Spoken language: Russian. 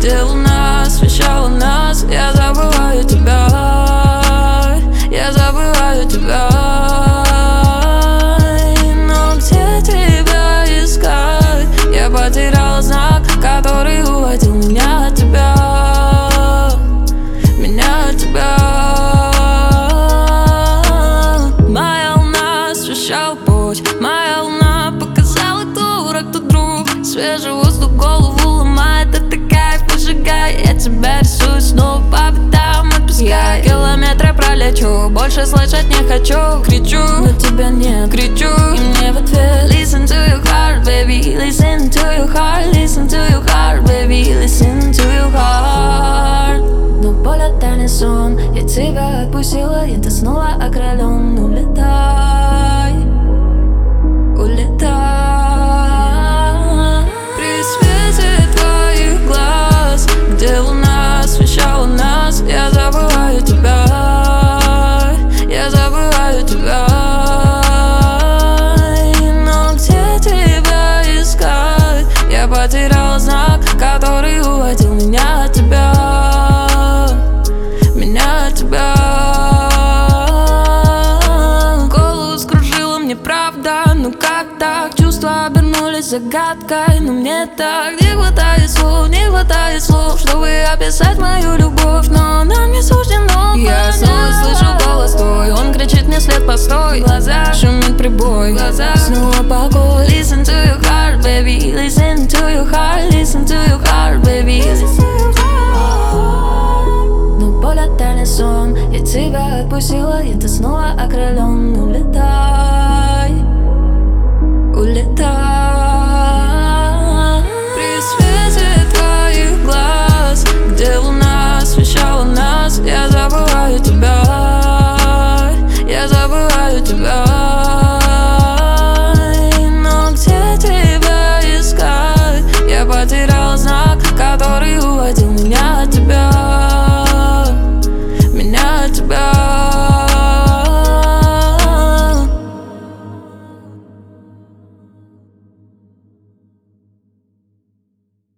где луна освещала нас. Я забываю тебя, я забываю тебя. Но где тебя искать? Я потерял знак, который уводил меня от тебя, меня от тебя. Моя луна освещала путь, моя луна показала, кто враг, кто друг. Свежий воздух голову ломает, это кайф выжигает. Я тебя рисую снова по пятам, отпускай. Я километры пролечу, больше слышать не хочу. Кричу, но тебя не кричу, и мне в ответ: Listen to your heart, baby, listen to your heart, listen to your heart, baby, listen to your heart. Но боль — это не сон, я тебя отпустила, и ты снова окрылен. Улетай, улетай. При свете твоих глаз, где луна освещала нас, я забываю тебя, я забываю тебя. Но где тебя искать? Я потерял знак, который уводил меня от тебя, меня от тебя. Голову скружила мне правда, ну как так? Чувства обернулись загадкой, но мне так не хватает слов, не хватает слов, чтобы описать мою любовь, но нам не суждено. Я снова слышу голос твой, он кричит мне вслед: постой. В глазах шумит прибой, в глазах снова покой. Listen to your heart, baby, listen to your heart, listen to your heart, baby, listen to your heart. Но боль — это не сон, я тебя отпустила, и ты снова окрылен.